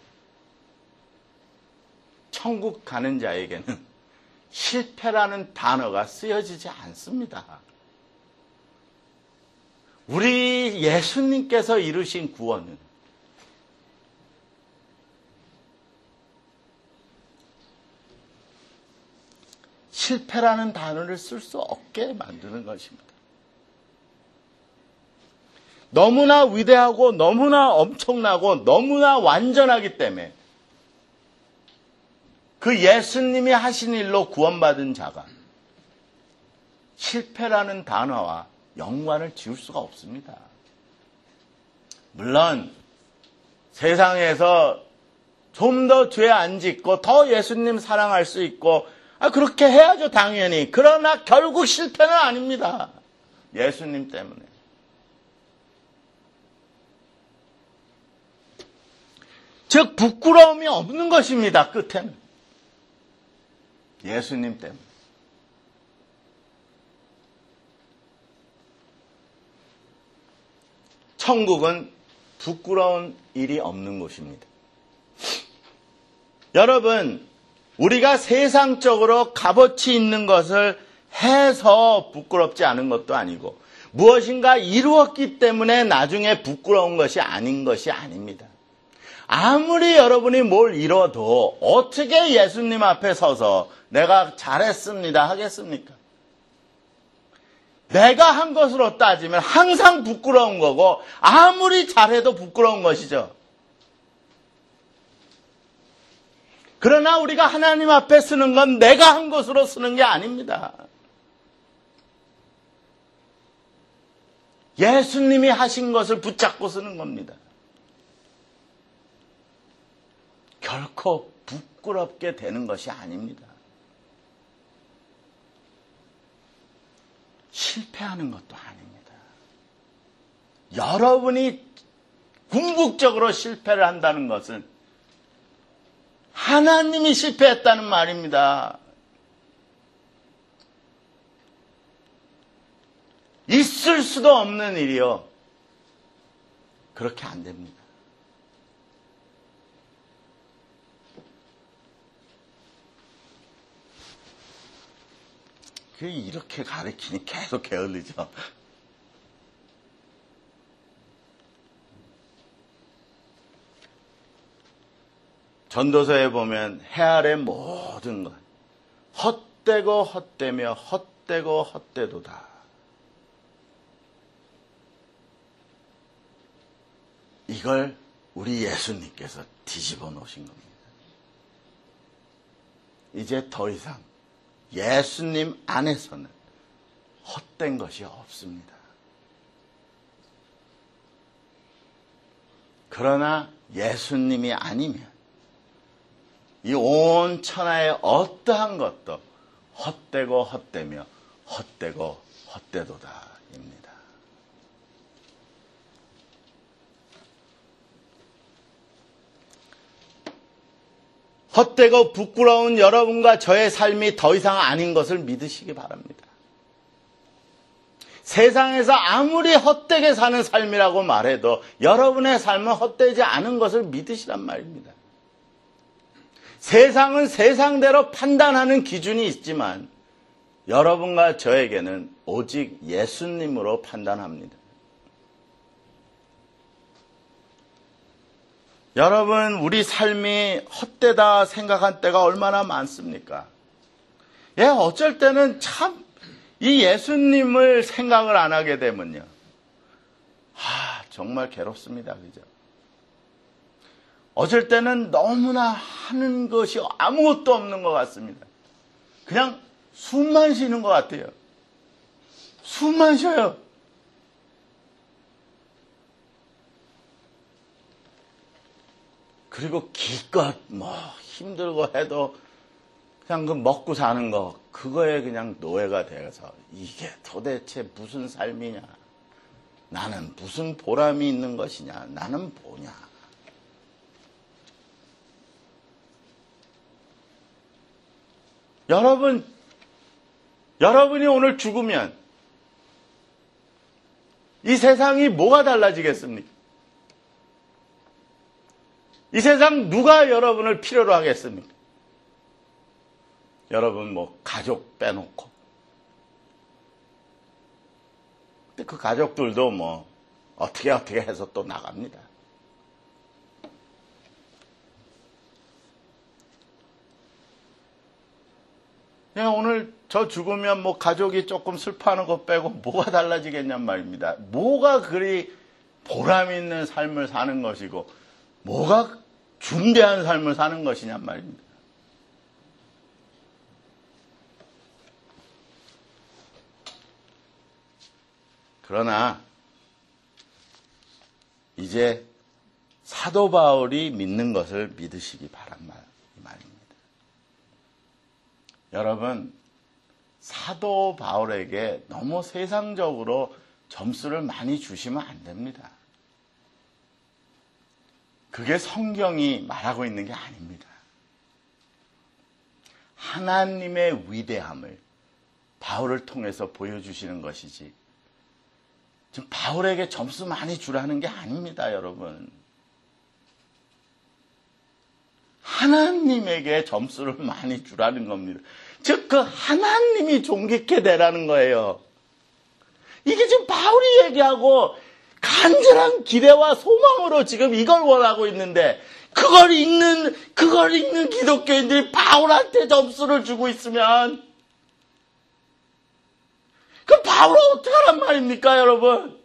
천국 가는 자에게는 실패라는 단어가 쓰여지지 않습니다. 우리 예수님께서 이루신 구원은 실패라는 단어를 쓸 수 없게 만드는 것입니다. 너무나 위대하고 너무나 엄청나고 너무나 완전하기 때문에 그 예수님이 하신 일로 구원받은 자가 실패라는 단어와 연관을 지을 수가 없습니다. 물론 세상에서 좀 더 죄 안 짓고 더 예수님 사랑할 수 있고 아, 그렇게 해야죠, 당연히. 그러나 결국 실패는 아닙니다. 예수님 때문에. 즉 부끄러움이 없는 것입니다. 끝에는. 예수님 때문에. 천국은 부끄러운 일이 없는 곳입니다. 여러분, 우리가 세상적으로 값어치 있는 것을 해서 부끄럽지 않은 것도 아니고 무엇인가 이루었기 때문에 나중에 부끄러운 것이 아닌 것이 아닙니다. 아무리 여러분이 뭘 이뤄도 어떻게 예수님 앞에 서서 내가 잘했습니다 하겠습니까? 내가 한 것으로 따지면 항상 부끄러운 거고 아무리 잘해도 부끄러운 것이죠. 그러나 우리가 하나님 앞에 쓰는 건 내가 한 것으로 쓰는 게 아닙니다. 예수님이 하신 것을 붙잡고 쓰는 겁니다. 결코 부끄럽게 되는 것이 아닙니다. 실패하는 것도 아닙니다. 여러분이 궁극적으로 실패를 한다는 것은 하나님이 실패했다는 말입니다. 있을 수도 없는 일이요. 그렇게 안 됩니다. 그 이렇게 가르치니 계속 게을리죠. 전도서에 보면 해 아래 모든 것 헛되고 헛되며 헛되고 헛되도다. 이걸 우리 예수님께서 뒤집어 놓으신 겁니다. 이제 더 이상 예수님 안에서는 헛된 것이 없습니다. 그러나 예수님이 아니면 이 온 천하의 어떠한 것도 헛되고 헛되며 헛되고 헛되도다입니다. 헛되고 부끄러운 여러분과 저의 삶이 더 이상 아닌 것을 믿으시기 바랍니다. 세상에서 아무리 헛되게 사는 삶이라고 말해도 여러분의 삶은 헛되지 않은 것을 믿으시란 말입니다. 세상은 세상대로 판단하는 기준이 있지만 여러분과 저에게는 오직 예수님으로 판단합니다. 여러분, 우리 삶이 헛되다 생각한 때가 얼마나 많습니까? 예, 어쩔 때는 참 이 예수님을 생각을 안 하게 되면요. 아, 정말 괴롭습니다. 그죠? 어쩔 때는 너무나 하는 것이 아무것도 없는 것 같습니다. 그냥 숨만 쉬는 것 같아요. 숨만 쉬어요. 그리고 기껏 뭐 힘들고 해도 그냥 그 먹고 사는 거 그거에 그냥 노예가 되어서 이게 도대체 무슨 삶이냐. 나는 무슨 보람이 있는 것이냐. 나는 뭐냐. 여러분, 여러분이 오늘 죽으면 이 세상이 뭐가 달라지겠습니까? 이 세상 누가 여러분을 필요로 하겠습니까? 여러분 뭐 가족 빼놓고. 근데 그 가족들도 뭐 어떻게 어떻게 해서 또 나갑니다. 그냥 오늘 저 죽으면 뭐 가족이 조금 슬퍼하는 것 빼고 뭐가 달라지겠냔 말입니다. 뭐가 그리 보람 있는 삶을 사는 것이고 뭐가 중대한 삶을 사는 것이냔 말입니다. 그러나 이제 사도 바울이 믿는 것을 믿으시기 바란 말, 이 말입니다. 여러분, 사도 바울에게 너무 세상적으로 점수를 많이 주시면 안 됩니다. 그게 성경이 말하고 있는 게 아닙니다. 하나님의 위대함을 바울을 통해서 보여주시는 것이지 지금 바울에게 점수 많이 주라는 게 아닙니다, 여러분. 하나님에게 점수를 많이 주라는 겁니다. 즉, 그 하나님이 존귀케 되라는 거예요. 이게 지금 바울이 얘기하고 간절한 기대와 소망으로 지금 이걸 원하고 있는데 그걸 읽는, 그걸 읽는 기독교인들이 바울한테 점수를 주고 있으면 그럼 바울은 어떡하란 말입니까, 여러분?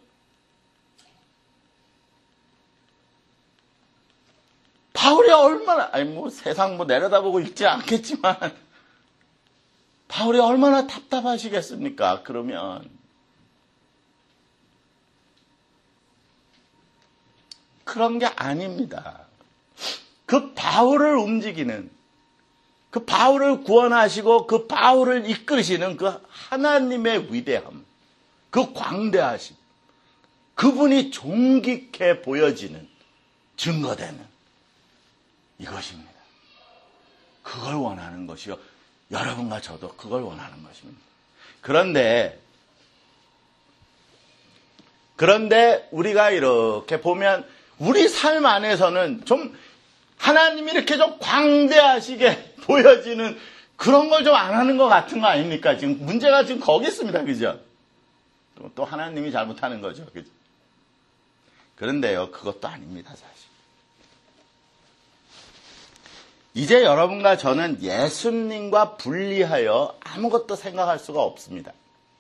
바울이 얼마나, 아니, 뭐, 세상 뭐 내려다보고 읽지 않겠지만, 바울이 얼마나 답답하시겠습니까, 그러면. 그런 게 아닙니다. 그 바울을 움직이는, 그 바울을 구원하시고 그 바울을 이끄시는 그 하나님의 위대함, 그 광대하심, 그분이 존귀케 보여지는, 증거되는 이것입니다. 그걸 원하는 것이요. 여러분과 저도 그걸 원하는 것입니다. 그런데, 그런데 우리가 이렇게 보면 우리 삶 안에서는 좀 하나님이 이렇게 좀 광대하시게 보여지는 그런 걸 좀 안 하는 것 같은 거 아닙니까? 지금 문제가 지금 거기 있습니다. 그죠? 또 하나님이 잘못하는 거죠. 그죠? 그런데요, 그것도 아닙니다, 사실. 이제 여러분과 저는 예수님과 분리하여 아무것도 생각할 수가 없습니다.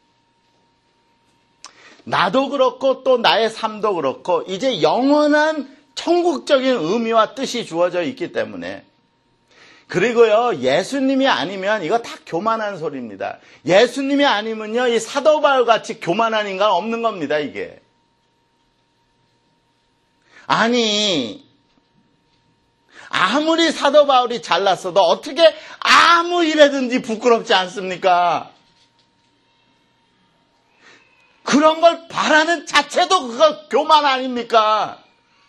나도 그렇고 또 나의 삶도 그렇고 이제 영원한 천국적인 의미와 뜻이 주어져 있기 때문에 그리고요 예수님이 아니면 이거 다 교만한 소리입니다. 예수님이 아니면요 이 사도 바울 같이 교만한 인간 없는 겁니다. 이게 아니 아무리 사도 바울이 잘났어도 어떻게 아무 일에든지 부끄럽지 않습니까? 그런 걸 바라는 자체도 그거 교만 아닙니까?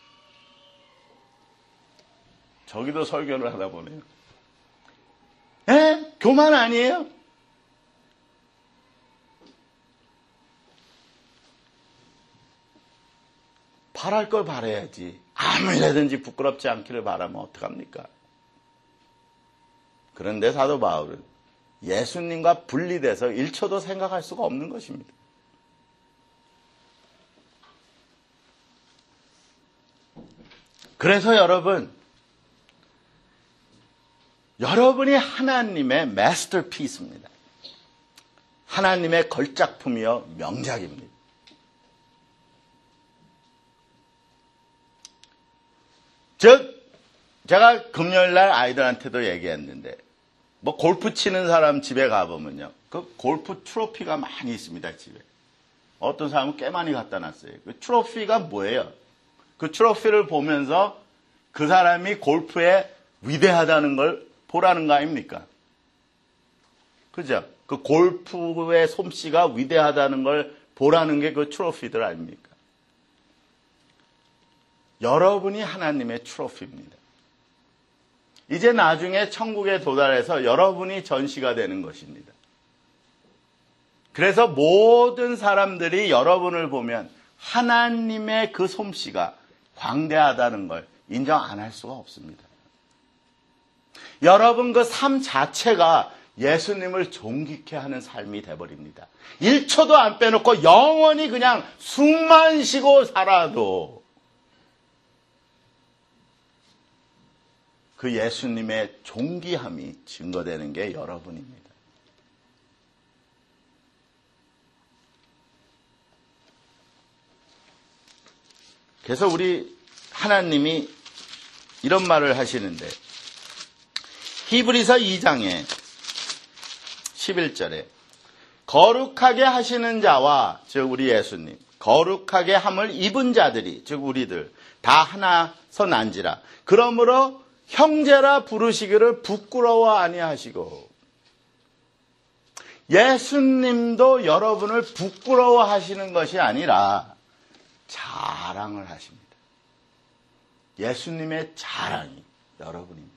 저기도 설교를 하다 보네요. 에? 교만 아니에요? 바랄 걸 바라야지. 아무 일에든지 부끄럽지 않기를 바라면 어떡합니까? 그런데 사도 바울은 예수님과 분리돼서 일 초도 생각할 수가 없는 것입니다. 그래서 여러분, 여러분이 하나님의 마스터피스입니다. 하나님의 걸작품이요 명작입니다. 즉 제가 금요일날 아이들한테도 얘기했는데 뭐 골프 치는 사람 집에 가보면요 그 골프 트로피가 많이 있습니다. 집에 어떤 사람은 꽤 많이 갖다 놨어요. 그 트로피가 뭐예요? 그 트로피를 보면서 그 사람이 골프에 위대하다는 걸 보라는 거 아닙니까? 그죠? 그 골프의 솜씨가 위대하다는 걸 보라는 게 그 트로피들 아닙니까? 여러분이 하나님의 트로피입니다. 이제 나중에 천국에 도달해서 여러분이 전시가 되는 것입니다. 그래서 모든 사람들이 여러분을 보면 하나님의 그 솜씨가 광대하다는 걸 인정 안 할 수가 없습니다. 여러분 그 삶 자체가 예수님을 존귀케 하는 삶이 돼버립니다. 일 초도 안 빼놓고 영원히 그냥 숨만 쉬고 살아도 그 예수님의 존귀함이 증거되는 게 여러분입니다. 그래서 우리 하나님이 이런 말을 하시는데 히브리서 이 장에 십일 절에 거룩하게 하시는 자와 즉 우리 예수님 거룩하게 함을 입은 자들이 즉 우리들 다 하나서 난지라 그러므로 형제라 부르시기를 부끄러워 아니하시고 예수님도 여러분을 부끄러워 하시는 것이 아니라 자랑을 하십니다. 예수님의 자랑이 여러분입니다.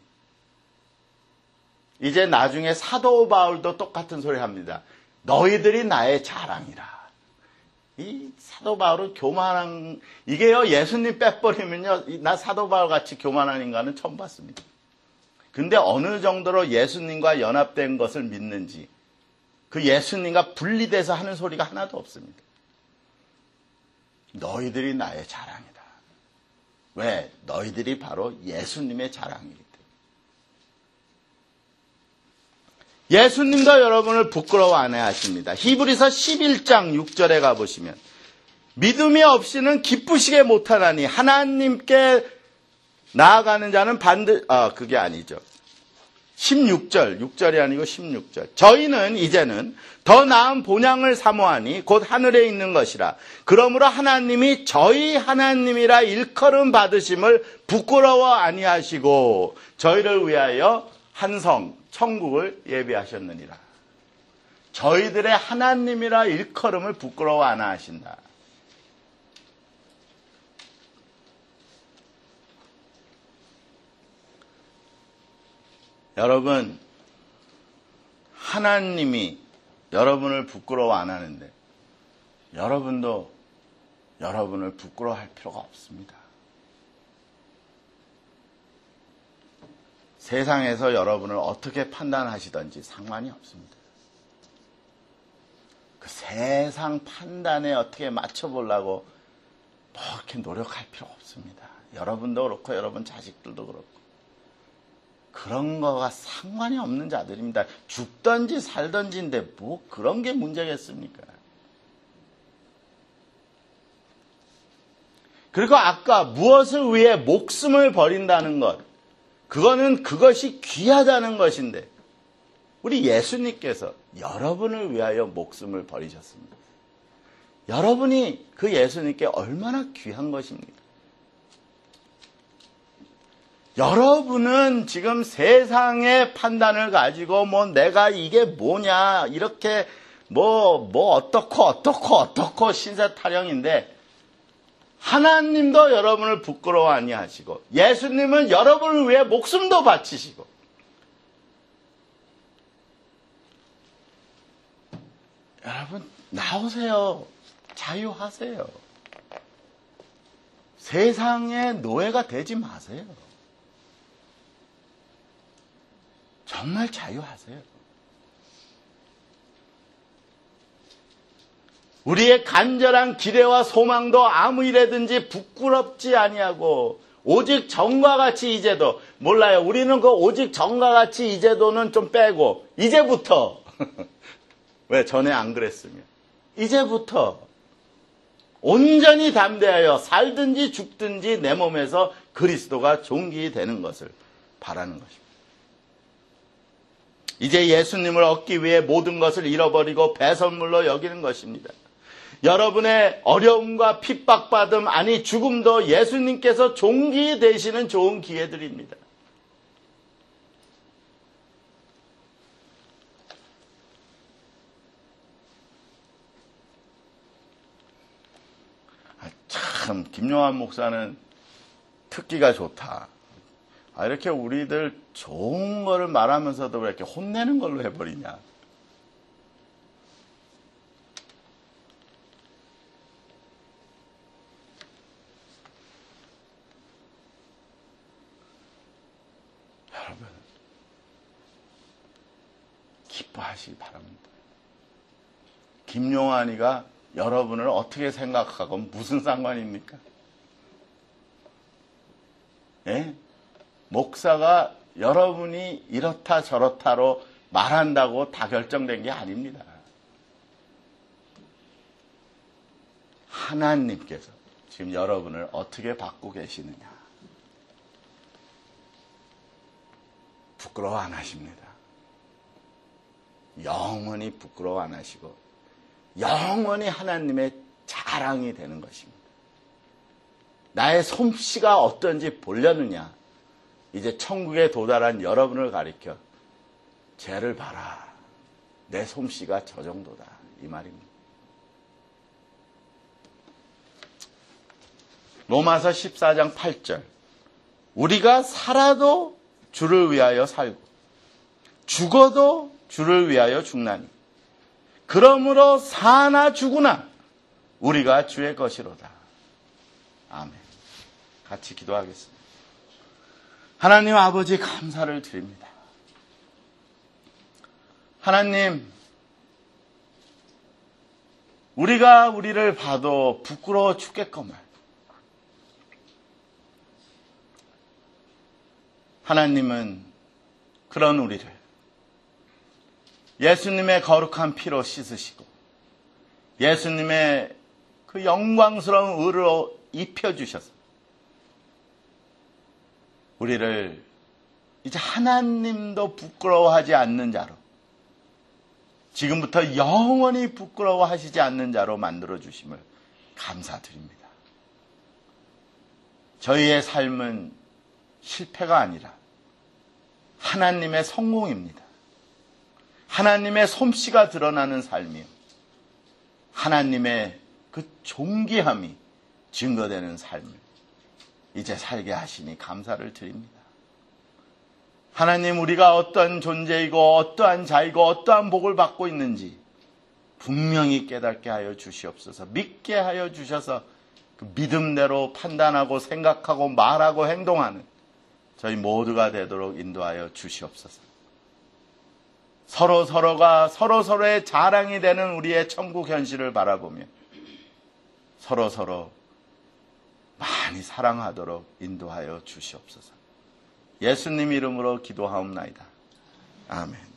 이제 나중에 사도 바울도 똑같은 소리 합니다. 너희들이 나의 자랑이라. 이 사도 바울은 교만한, 이게요, 예수님 빼버리면요, 나 사도 바울 같이 교만한 인간은 처음 봤습니다. 근데 어느 정도로 예수님과 연합된 것을 믿는지, 그 예수님과 분리돼서 하는 소리가 하나도 없습니다. 너희들이 나의 자랑이다. 왜? 너희들이 바로 예수님의 자랑이기 때문에. 예수님도 여러분을 부끄러워 안 해하십니다. 히브리서 십일 장 육 절에 가보시면 믿음이 없이는 기쁘시게 못하나니 하나님께 나아가는 자는 반드 아 그게 아니죠. 십육 절, 육 절이 아니고 십육 절. 저희는 이제는 더 나은 본향을 사모하니 곧 하늘에 있는 것이라. 그러므로 하나님이 저희 하나님이라 일컬음 받으심을 부끄러워 아니하시고 저희를 위하여 한성 천국을 예비하셨느니라. 저희들의 하나님이라 일컬음을 부끄러워 안 하신다. 여러분, 하나님이 여러분을 부끄러워 안 하는데 여러분도 여러분을 부끄러워할 필요가 없습니다. 세상에서 여러분을 어떻게 판단하시든지 상관이 없습니다. 그 세상 판단에 어떻게 맞춰보려고 뭐 이렇게 노력할 필요 없습니다. 여러분도 그렇고 여러분 자식들도 그렇고 그런 거가 상관이 없는 자들입니다. 죽든지 살든지인데 뭐 그런 게 문제겠습니까? 그리고 아까 무엇을 위해 목숨을 버린다는 것, 그거는 그것이 귀하다는 것인데 우리 예수님께서 여러분을 위하여 목숨을 버리셨습니다. 여러분이 그 예수님께 얼마나 귀한 것입니까? 여러분은 지금 세상의 판단을 가지고 뭐 내가 이게 뭐냐 이렇게 뭐 뭐 어떻고 어떻고 어떻고 신세 타령인데 하나님도 여러분을 부끄러워 아니하시고 예수님은 여러분을 위해 목숨도 바치시고 여러분 나오세요. 자유하세요. 세상의 노예가 되지 마세요. 정말 자유하세요. 우리의 간절한 기대와 소망도 아무 일에든지 부끄럽지 아니하고 오직 전과 같이 이제도 몰라요. 우리는 그 오직 전과 같이 이제도는 좀 빼고 이제부터 왜 전에 안 그랬으면 이제부터 온전히 담대하여 살든지 죽든지 내 몸에서 그리스도가 존귀되는 것을 바라는 것입니다. 이제 예수님을 얻기 위해 모든 것을 잃어버리고 배설물로 여기는 것입니다. 여러분의 어려움과 핍박받음 아니 죽음도 예수님께서 존귀 되시는 좋은 기회들입니다. 아, 참 김용환 목사는 특기가 좋다. 아, 이렇게 우리들 좋은 거를 말하면서도 왜 이렇게 혼내는 걸로 해버리냐. 기뻐하시기 바랍니다. 김용환이가 여러분을 어떻게 생각하고 무슨 상관입니까? 예? 목사가 여러분이 이렇다 저렇다로 말한다고 다 결정된 게 아닙니다. 하나님께서 지금 여러분을 어떻게 받고 계시느냐. 부끄러워 안 하십니다. 영원히 부끄러워 안 하시고 영원히 하나님의 자랑이 되는 것입니다. 나의 솜씨가 어떤지 보려느냐. 이제 천국에 도달한 여러분을 가리켜 쟤를 봐라. 내 솜씨가 저 정도다. 이 말입니다. 로마서 십사 장 팔 절. 우리가 살아도 주를 위하여 살고 죽어도 주를 위하여 죽나니 그러므로 사나 죽으나 우리가 주의 것이로다. 아멘. 같이 기도하겠습니다. 하나님 아버지 감사를 드립니다. 하나님, 우리가 우리를 봐도 부끄러워 죽겠구만. 하나님은 그런 우리를 예수님의 거룩한 피로 씻으시고 예수님의 그 영광스러운 의로 입혀주셔서 우리를 이제 하나님도 부끄러워하지 않는 자로 지금부터 영원히 부끄러워하시지 않는 자로 만들어주심을 감사드립니다. 저희의 삶은 실패가 아니라 하나님의 성공입니다. 하나님의 솜씨가 드러나는 삶이요. 하나님의 그 존귀함이 증거되는 삶을 이제 살게 하시니 감사를 드립니다. 하나님, 우리가 어떠한 존재이고 어떠한 자이고 어떠한 복을 받고 있는지 분명히 깨닫게 하여 주시옵소서. 믿게 하여 주셔서 그 믿음대로 판단하고 생각하고 말하고 행동하는 저희 모두가 되도록 인도하여 주시옵소서. 서로 서로가 서로 서로의 자랑이 되는 우리의 천국 현실을 바라보며 서로 서로 많이 사랑하도록 인도하여 주시옵소서. 예수님 이름으로 기도하옵나이다. 아멘.